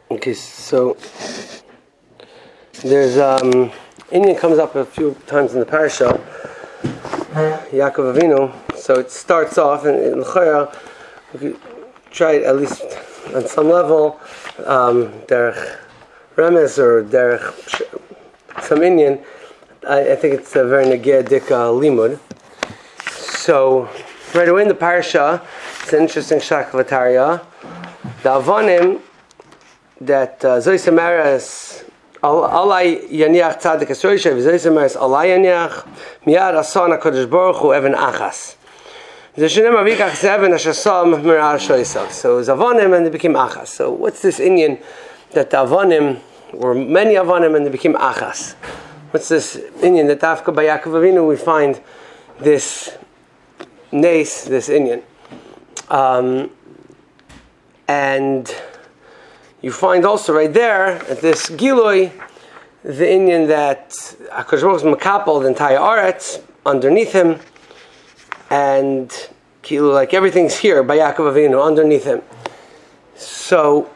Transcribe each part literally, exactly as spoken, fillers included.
Okay, so there's um, Indian comes up a few times in the parasha, Yaakov Avinu. So it starts off, and in L'chayah, we could try it at least on some level, um, derech remes or derech some Indian. I, I think it's a very negeh dika limud. So right away in the parasha, it's an interesting shakvataria. The Avonim that Zois Amaras Alay Yaniach Tzadik Esroishav Zois Amaras Alay Yaniach Miyad Asan HaKadosh Baruch Hu Even Achas. The Shenem Avikach Zeven Hashasam Mirar Shoisav. So it was Avonim and they became Achas. So what's this Indian that the Avonim were many Avonim and they became Achas? What's this Indian that Dafka by Yaakov Avinu we find this Nace, this Indian? Um, and you find also right there at this Giloi, the Indian that HaKadosh Baruch Hu Makapel the entire Aretz underneath him, and Kilu, like everything's here by Yaakov Avinu underneath him. So,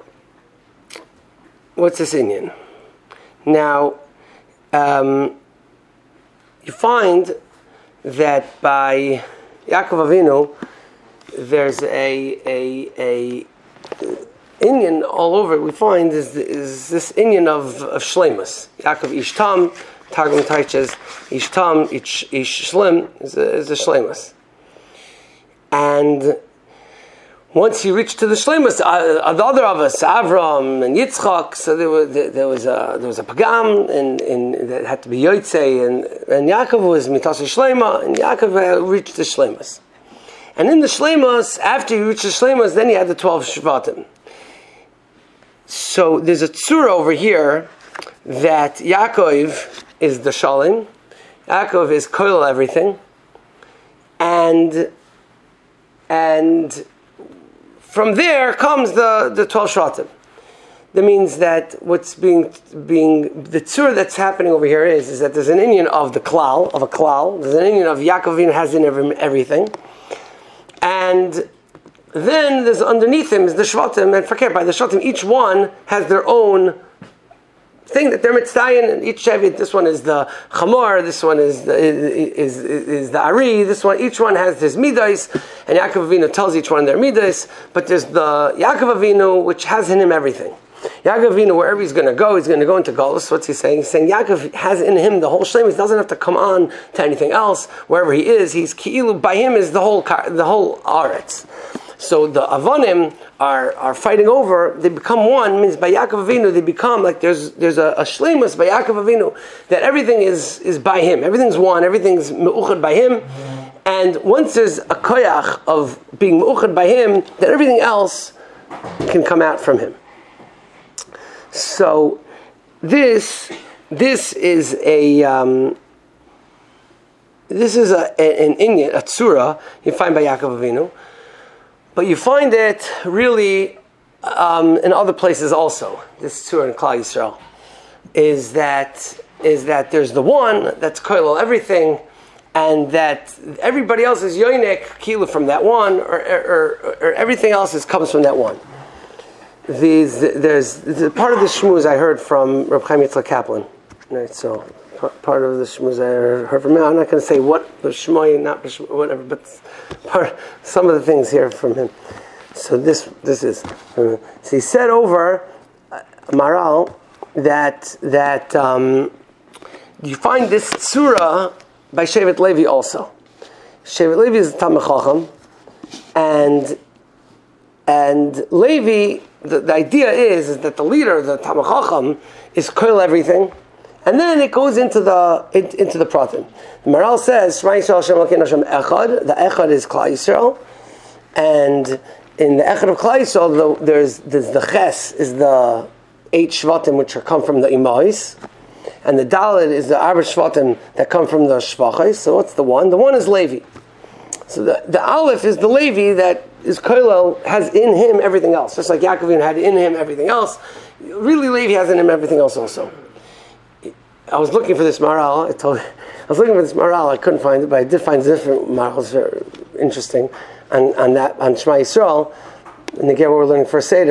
what's this Indian? Now, um, you find that by Yaakov Avinu, there's a a a Indian all over it we find is is this Indian of, of Shleimus. Yaakov Ishtam, Targum teaches Ishtam, Ish, Ish Shlim is a, is a Shleimus. And once he reached to the Shleimus, uh, the other of us, Avram and Yitzchak, so there was there, there was a there was a pagam and, and that had to be Yotzei, and and Yaakov was Mitas Shlema, and Yaakov uh, reached the Shleimus. And in the Shleimus, after he reached the Shleimus, then he had the twelve Shvatim. So there's a tzura over here that Yaakov is the Shalim, Yaakov is koil everything, and and from there comes the, the twelve Shvatim. That means that what's being being the tzura that's happening over here is is that there's an Indian of the klal of a klal. There's an Indian of Yaakov Avinu has in every, everything, and then there's underneath him is the Shvatim, and forget by the Shvatim, each one has their own thing that they're mitzdayin, and each Shevit, this one is the Chamor, this one is the, is, is, is the Ari, this one, each one has his Midas, and Yaakov Avinu tells each one their Midas, but there's the Yaakov Avinu, which has in him everything. Yaakov Avinu, wherever he's going to go, he's going to go into Golus. What's he saying? He's saying Yaakov has in him the whole Shlem. He doesn't have to come on to anything else. Wherever he is, he's Ki'ilu, by him is the whole the whole Aretz. So the Avonim are, are fighting over, they become one, means by Yaakov Avinu, they become like there's there's a, a shleimus by Yaakov Avinu, that everything is, is by him, everything's one, everything's me'uchad by him, and once there's a koyach of being me'uchad by him, then everything else can come out from him. So this this is a um, this is a, an Indian, a tzura, you find by Yaakov Avinu. But you find it really um, in other places also. This tzura in Klal Yisrael is that is that there's the one that's koilel everything, and that everybody else is yoinek kilu from that one, or, or, or, or everything else is, comes from that one. These there's, there's part of the shmuz I heard from Reb Chaim Yitzchak Kaplan. Right, so part of the shmuz I heard from him. I'm not going to say what the shmoy, not whatever, but part, some of the things here from him. So this this is. Uh, so he said over uh, Maral that that um, you find this tzura by Shevet Levi also. Shevet Levi is the Talmid Chacham, and and Levi. The, the idea is, is that the leader, the Talmid Chacham, is koil everything. And then it goes into the in, into the pratim. The Maral says, Shema Yisrael Hashem Elokeinu Hashem Echad. The Echad is Klal Yisrael, and in the Echad of Klal Yisrael, the, there's there's the Ches is the eight Shvatim which are come from the Imais, and the Dalet is the Arba Shvatim that come from the Shvachais. So what's the one? The one is Levi. So the, the Aleph is the Levi that is Koilel, has in him everything else, just like Yaakov had in him everything else. Really, Levi has in him everything else also. I was looking for this Maral. I told, I was looking for this Maral. I couldn't find it, but I did find different Marals. Very interesting. On, on that, on Shema Yisrael, and again, what we're learning for Seder,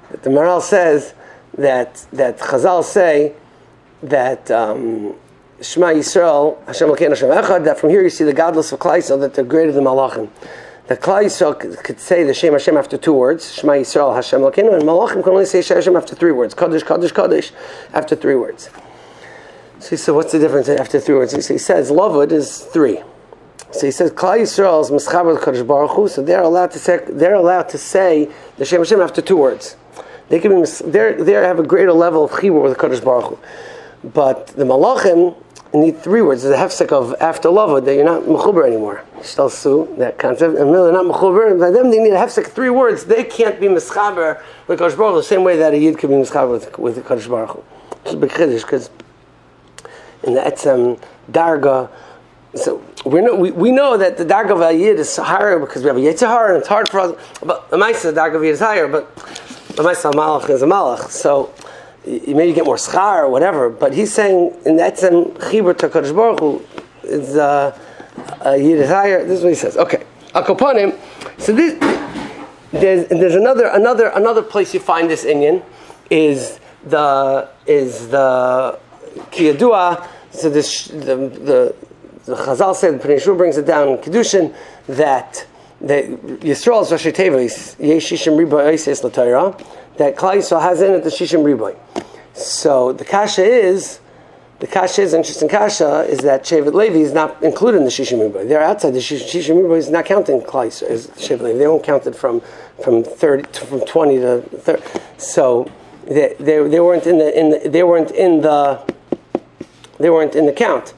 that the Maharal says that that Chazal say that um, Shema Yisrael, Hashem Elokeinu Hashem Echad, that from here you see the godless of Klal Yisrael, that they're greater than Malachim. The Klal Yisrael could, could say the Shem Hashem after two words, Shema Yisrael Hashem Elokeinu, and Malachim can only say Shem Hashem after three words, Kodesh, Kodesh, Kodesh, after three words. So he said, what's the difference after three words? So he says, Lavud is three. So he says, Klal Yisrael is Mischaber with Kodesh Baruch Hu, so they're allowed to say, they're allowed to say the Shem Hashem after two words. They can be, they they have a greater level of chibur with the Kodesh Baruch Hu. But the Malachim need three words. There's a hefsek of after Lavud that you're not mechuber anymore. Shtalsu, that concept, and they're not mechuber. By them, they need a hefsek three words. They can't be mischaber with Kodesh Baruch Hu the same way that a yid can be mischaber with with the Kodesh Baruch Hu. It's a big chiddush because in the etzem darga, so we know we, we know that the darga of a yid is higher because we have a yetzer hara and it's hard for us. But the ma'aseh the darga of a yid is higher, but the ma'aseh malach is a malach. So you maybe get more schar or whatever. But he's saying in the etzem chibur to Kodesh Baruch Hu is uh, a yid is higher. This is what he says. Okay, akoponim. So this there's there's another another another place you find this inyan is the is the Kiyadua. So this, the the the Chazal said, the Pnei Yeshua brings it down in Kedushin that that Yisrael's Rashi Tevis Yesh Shishim Riboy Oises LaTorah, that Klal Yisrael has in it the Shishim Riboy. So the kasha is the kasha is interesting. Kasha is that Shevet Levi is not included in the Shishim Riboy. They're outside the Shishim Riboy. Is not counting Klal Yisrael as Shevet Levi. They won't count it from from thirty to, from twenty to thirty. So they they they weren't in the in the, they weren't in the They weren't in the count.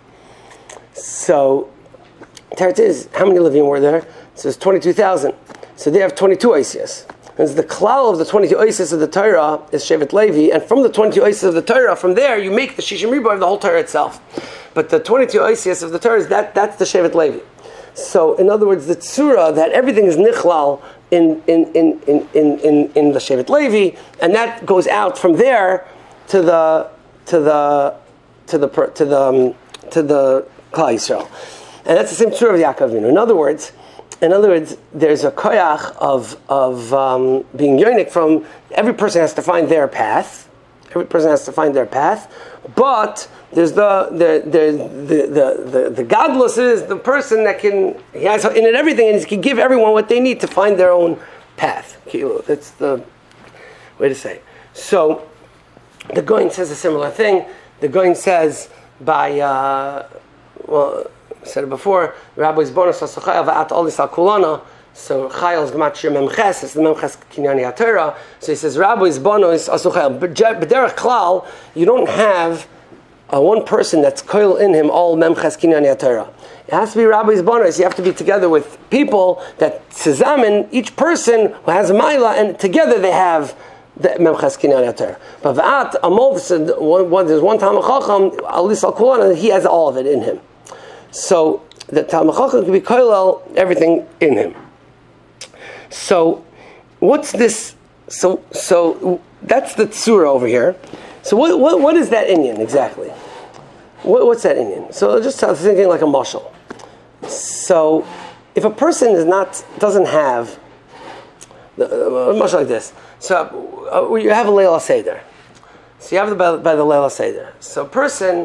So, Teretz is, how many Levim were there? So it's twenty-two thousand. So they have twenty-two Oisias. And the klal of the twenty-two Oisias of the Torah is Shevet Levi, and from the twenty-two Oisias of the Torah, from there you make the Shishim Riboy of the whole Torah itself. But the twenty-two Oisias of the Torah, is that, that's the Shevet Levi. So, in other words, the tzura, that everything is nichlal in, in, in, in, in, in, in the Shevet Levi, and that goes out from there to the, to the, to the to the um, to the Klal Yisrael, and that's the same tzura of Yaakov Avinu. In other words, in other words, there's a koyach of of um, being yonik from every person has to find their path. Every person has to find their path, but there's the the the the the, the, the godless is the person that can he has in it everything and he can give everyone what they need to find their own path. That's the way to say. So the Goin says a similar thing. The Goin says by, uh, well, I said it before, Rabbi's bonus of Sochayel va'at olis al kulana. So Chayel is gemat shir memches, it's the memches kinyani HaTorah. So he says Rabbi's bonus of Sochayel. But b'derech klal, you don't have uh, one person that's koil in him all memches kinyani HaTorah. It has to be Rabbi's bonus. You have to be together with people that tzazamen, each person who has a maila, and together they have the memches kinyan yater. But v'at amol said one there's one Talmid Chacham alis al kulana, he has all of it in him. So the Talmid Chacham can be koilel everything in him. So what's this? So so that's the tzura over here. So what what what is that inyan exactly? What, what's that inyan? So just thinking like a mashal. So if a person is not doesn't have uh, much like this. So uh, you have a Leila Seder. So you have the by, by the Leila Seder. So a person.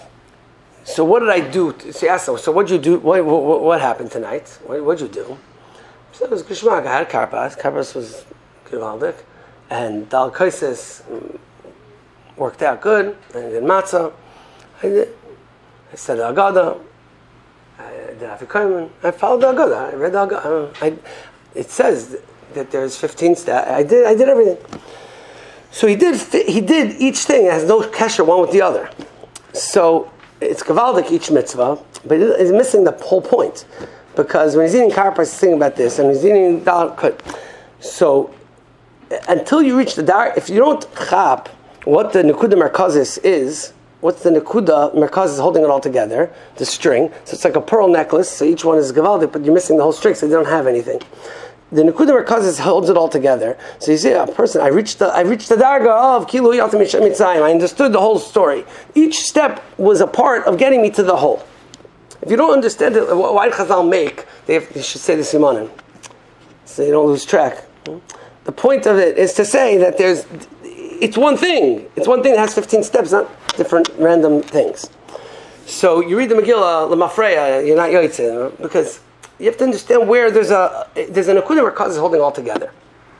So what did I do? To, so ask them. So what did you do? What, what, what happened tonight? What did you do? So it was Gishmak. I had karpas. Karpas was gewaldik, and dal kaises worked out good. I did matzah. I did. I said Agada. I did Afikoyman. I followed the Agada. I read the Agada. I, it says that there's fifteen steps. I did. I did everything. So he did. He did each thing. It has no kesher one with the other. So it's gavaldik each mitzvah, but it's missing the whole point, because when he's eating karpas, he's thinking about this, and he's eating dal kut. So until you reach the dar, if you don't chap what the nekuda merkazis is, what's the nekuda merkazis holding it all together, the string. So it's like a pearl necklace. So each one is gavaldik, but you're missing the whole string, so they don't have anything. The nekuda merkazis holds it all together. So you see a person. I reached the I reached the darga of kilu yatim mitzayim. I understood the whole story. Each step was a part of getting me to the whole. If you don't understand it, why did Chazal make? They, have, they should say the simanim, so they don't lose track. the point of it is to say that there's, it's one thing. It's one thing that has fifteen steps, not different random things. So you read the Megillah, L'mafreya, you're not yoytzeh, because you have to understand where there's a there's an akudah where cause is holding all together.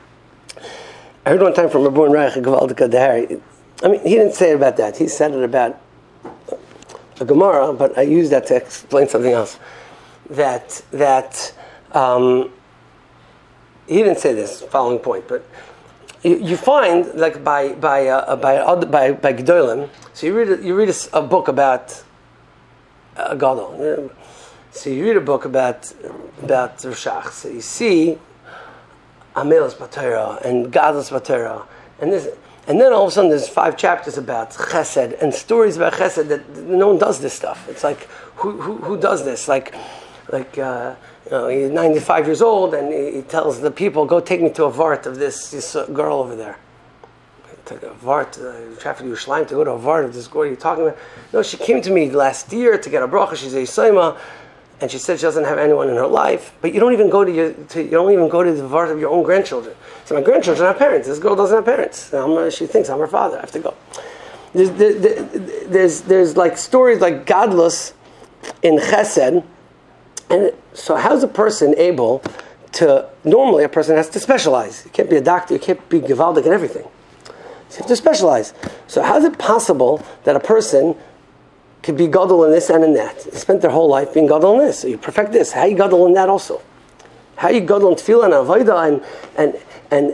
I heard one time from Rabbi Reich, Gevaldika Dehari. I mean, he didn't say it about that. He said it about a Gemara, but I used that to explain something else. That that um, he didn't say this following point, but you, you find like by by uh, by by by Gedolim. So you read a, you read a, a book about a gadol. So you read a book about about Rishach. So you see Amelos Batera and Gadlos Batera, and this, and then all of a sudden there's five chapters about Chesed and stories about Chesed that no one does this stuff. It's like who who, who does this? Like like uh, you know, he's ninety-five years old and he, he tells the people, "Go take me to a vart of this, this girl over there." To a vart, uh, traffic to Yerushalayim to go to a vart of this girl you're talking about. No, she came to me last year to get a bracha. She's a Yisayma. And she said she doesn't have anyone in her life, but you don't even go to your, to, you don't even go to the vart of your own grandchildren. So my grandchildren have parents. This girl doesn't have parents. I'm, she thinks I'm her father. I have to go. There's, there, there's, there's like stories like Gadlus in Chesed, and so how's a person able to? Normally, a person has to specialize. You can't be a doctor. You can't be Gevaldik and everything. So you have to specialize. So how is it possible that a person could be gadol in this and in that? They spent their whole life being gadol in this. So you perfect this. How you gadol in that also? How you gadol in tefillah and avodah and and and,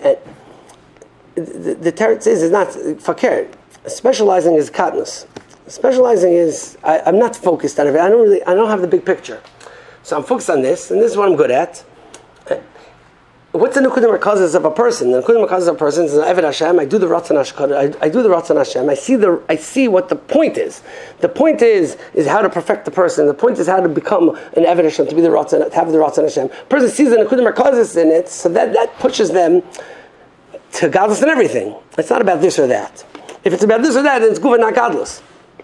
and the, the Torah says is not fakir. Specializing is katnus. Specializing is I, I'm not focused on it. I don't really. I don't have the big picture. So I'm focused on this, and this is what I'm good at. What's the nekudim merkazes of a person? The nekudim merkazes of a person is an Eved Hashem. I do the Ratzon Hashem. I, I do the Ratzon Hashem. I see the. I see what the point is. The point is is how to perfect the person. The point is how to become an Eved Hashem, to be the Ratzon, to have the Ratzon Hashem. The person sees the nekudim merkazes in it, so that, that pushes them to godless and everything. It's not about this or that. If it's about this or that, then it's guva, not godless.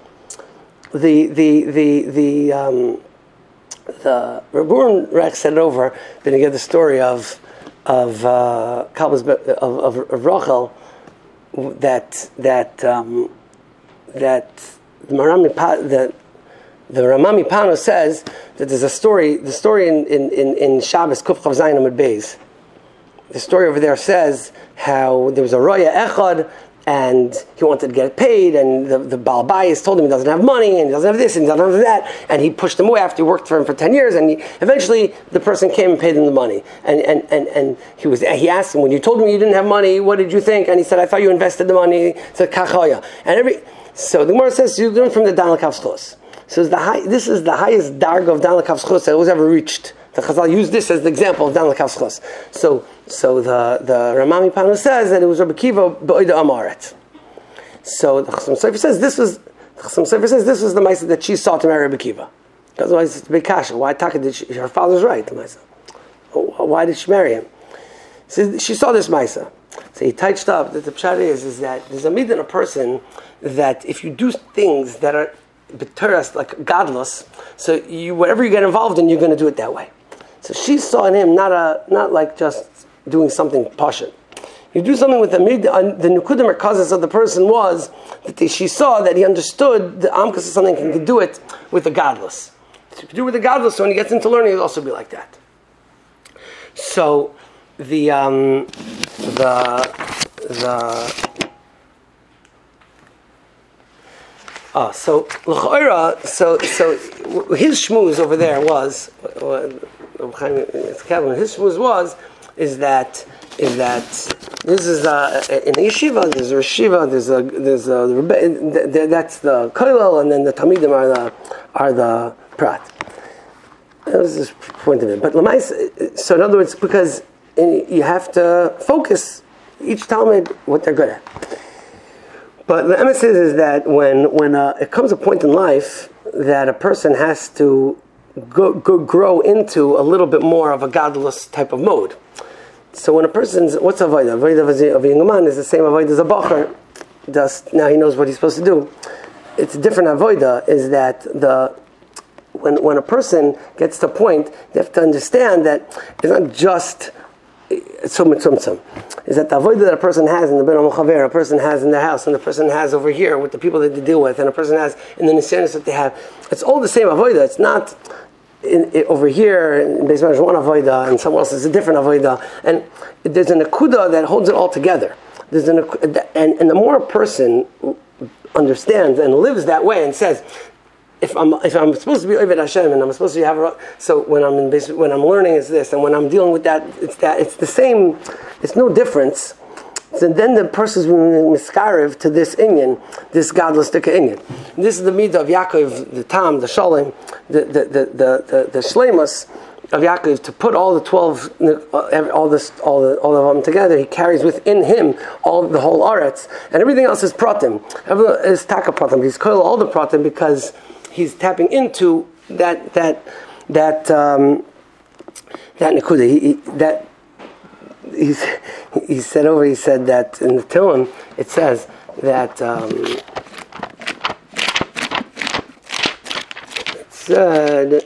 The the the the um, the Rabbi Rex said it over. Then you get the story of. Of uh, of, of of Rachel, that that um, that the Marami the the Ramami Pano says that there's a story. The story in in in, in Shabbos Kuf Chav Zayin Amud Beis. The story over there says how there was a Roya Echad, and he wanted to get paid, and the, the Baal Bayis told him he doesn't have money, and he doesn't have this, and he doesn't have that, and he pushed him away after he worked for him for ten years, and he, eventually the person came and paid him the money, and and, and, and he was he asked him, when you told me you didn't have money, what did you think? And he said, I thought you invested the money. He said, Kachoya. And every so the Gemara says you learn from the Dan L'Kav Schos. So the high, this is the highest darga of Dan L'Kav Schos that was ever reached. The Chazal used this as the example of Dan L'Kav Schos. So so the the Ramami Pano says that it was Rabbi Kiva B'Oida Amaret. So the Chassam Sofer says this was the Chassam Sofer says this was the Maisa that she saw to marry Rabbi Kiva. Otherwise, it's a big kasha. Why Taka did she? Her father's right. The Maisa. Why did she marry him? So she saw this Maisa. So he touched up that the pshat is is that there's a mid in a person that if you do things that are b'teras like godless, so you whatever you get involved in, you're going to do it that way. So she saw in him not a not like just doing something pashut. You do something with the mid, uh, the nukudim merkazes of the person was that they, she saw that he understood the amkas of something and could do it with the godless. So if you do it with the godless, so when he gets into learning, he'll also be like that. So the um, the the oh so l'cha'ira so so his shmuz over there was his shmuz was is that. Is that this is uh, in a yeshiva? There's a yeshiva. There's a there's a that's the kollel, and then the talmidim are the are the prat. That was this point of it. But lamais. So in other words, because you have to focus each talmid what they're good at. But the emphasis is that when when uh, it comes a point in life that a person has to go, go grow into a little bit more of a godless type of mode. So when a person's, what's avodah? Avodah of a young man is the same avodah as a bacher. Just now he knows what he's supposed to do. It's a different avodah. Is that the when when a person gets to a point, they have to understand that it's not just so mitzumtzum, is that the avodah that a person has in the ben chaver, a person has in the house, and the person has over here with the people that they deal with, and a person has in the nisyanis that they have. It's all the same avodah. It's not in, in, over here in Beis Medrash one avodah, and somewhere else is a different avodah, and there's an akuda that holds it all together. There's an and and the more a person understands and lives that way and says, if I'm if I'm supposed to be Oved Hashem and I'm supposed to have a, so when I'm in basic, when I'm learning is this, and when I'm dealing with that it's that it's the same, it's no difference. So then the person's miskarev to this inyan, this godless dika inyan. This is the midah of Yaakov, the Tam, the Shalom, the the the the, the, the Shleimus of Yaakov, to put all the twelve, all this, all the, all of them together. He carries within him all the whole aretz, and everything else is pratim. Everything is taka pratim. He's koil all the pratim because he's tapping into that that that um, that nekuda. He, he, that he's he said over. He said that in the Tehillim it says that um, it said.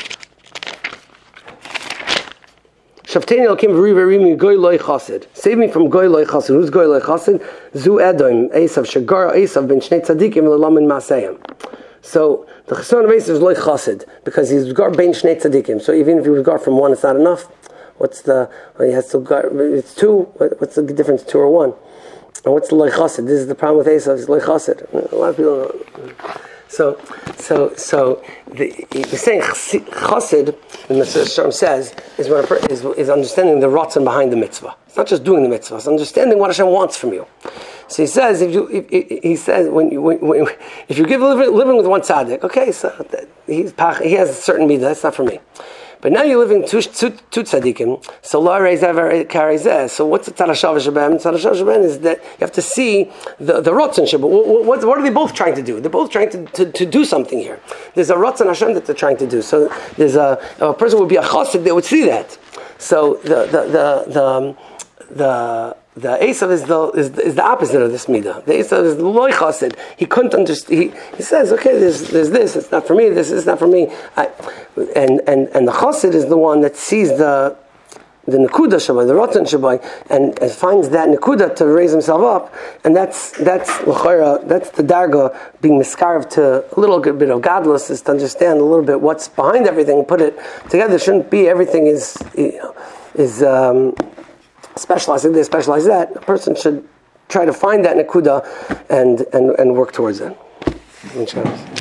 Shavteni Elokim v'rivarimi goy loy chassid. Save me from goy loy chassid. Who's goy loy chassid? Zu Edom, Esav, Shagara Esav ben Shnei Tzadikim v'lamin Masayim. So the chesron of Esav is loy chassid because he's gar ben Shnei Tzadikim. So even if he was gar from one, it's not enough. What's the? Well, he has to gar. It's two. What's the difference? Two or one? And what's the loy chassid? This is the problem with Esav. He's loy chassid. A lot of people don't know. So, so, so the, the saying chassid, and the Shalom says, is, when a per, is is understanding the rotzen behind the mitzvah. It's not just doing the mitzvah; it's understanding what Hashem wants from you. So he says, if you, if, if, he says, when you, when, when, if you give living, living with one tzaddik, okay, so that, he's he has a certain midah. That's not for me. But now you're living two, two, two tzaddikim, so la reis ever carries that. So what's the tzadashav shabem? Tzadashav shabem is that you have to see the the rotzen shabem. What, what, what are they both trying to do? They're both trying to, to, to do something here. There's a rotzen Hashem that they're trying to do. So there's a a person would be a chassid, they would see that. So the the the the the, the Esav is the is, is the opposite of this midah. The Esav is the loy chassid. He couldn't understand. He, he says, okay, there's there's this. It's not for me. This is not for me. I, and and and the chassid is the one that sees the the nekuda shabai, the rotten shabai, and, and finds that nekuda to raise himself up. And that's that's l'chayra. That's the darga being miscarved to a little bit of godless, is to understand a little bit what's behind everything. Put it together. It shouldn't be everything is you know, is. Um, specializing this, specialize that. A person should try to find that nekuda and, and, and work towards it.